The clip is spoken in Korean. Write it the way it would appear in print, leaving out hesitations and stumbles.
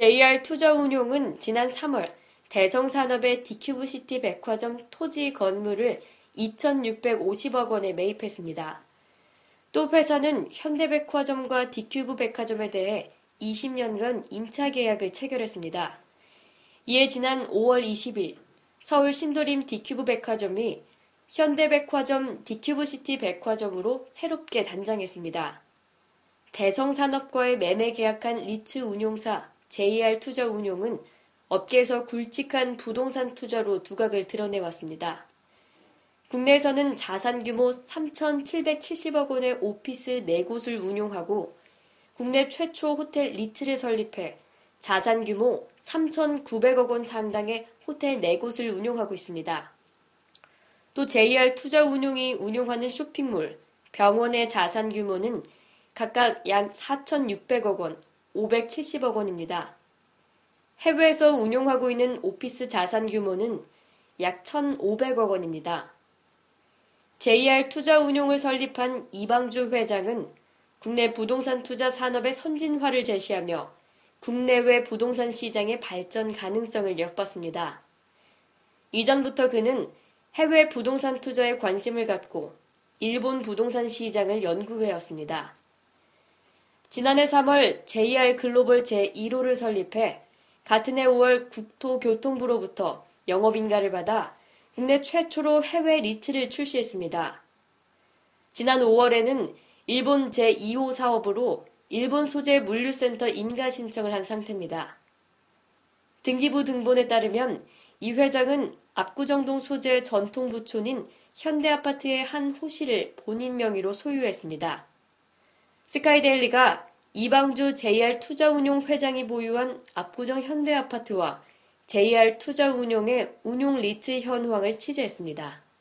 JR 투자운용은 지난 3월 대성산업의 디큐브시티 백화점 토지 건물을 2,650억 원에 매입했습니다. 또 회사는 현대백화점과 디큐브 백화점에 대해 20년간 임차 계약을 체결했습니다. 이에 지난 5월 20일 서울 신도림 디큐브 백화점이 현대백화점 디큐브시티 백화점으로 새롭게 단장했습니다. 대성산업과의 매매 계약한 리츠 운용사 JR 투자운용은 업계에서 굵직한 부동산 투자로 두각을 드러내왔습니다. 국내에서는 자산 규모 3,770억 원의 오피스 4곳을 운용하고 국내 최초 호텔 리츠를 설립해 자산 규모 3,900억 원 상당의 호텔 4곳을 운용하고 있습니다. 또 JR 투자운용이 운용하는 쇼핑몰, 병원의 자산 규모는 각각 약 4,600억 원, 570억 원입니다. 해외에서 운용하고 있는 오피스 자산 규모는 약 1,500억 원입니다. JR 투자운용을 설립한 이방주 회장은 국내 부동산 투자 산업의 선진화를 제시하며 국내외 부동산 시장의 발전 가능성을 엿봤습니다. 이전부터 그는 해외 부동산 투자에 관심을 갖고 일본 부동산 시장을 연구해왔습니다. 지난해 3월 JR 글로벌 제1호를 설립해 같은 해 5월 국토교통부로부터 영업인가를 받아 국내 최초로 해외 리츠를 출시했습니다. 지난 5월에는 일본 제2호 사업으로 일본 소재 물류센터 인가 신청을 한 상태입니다. 등기부 등본에 따르면 이 회장은 압구정동 소재 전통 부촌인 현대아파트의 한 호실을 본인 명의로 소유했습니다. 스카이데일리가 이방주 JR 투자운용 회장이 보유한 압구정 현대아파트와 JR 투자운용의 운용 리츠 현황을 취재했습니다.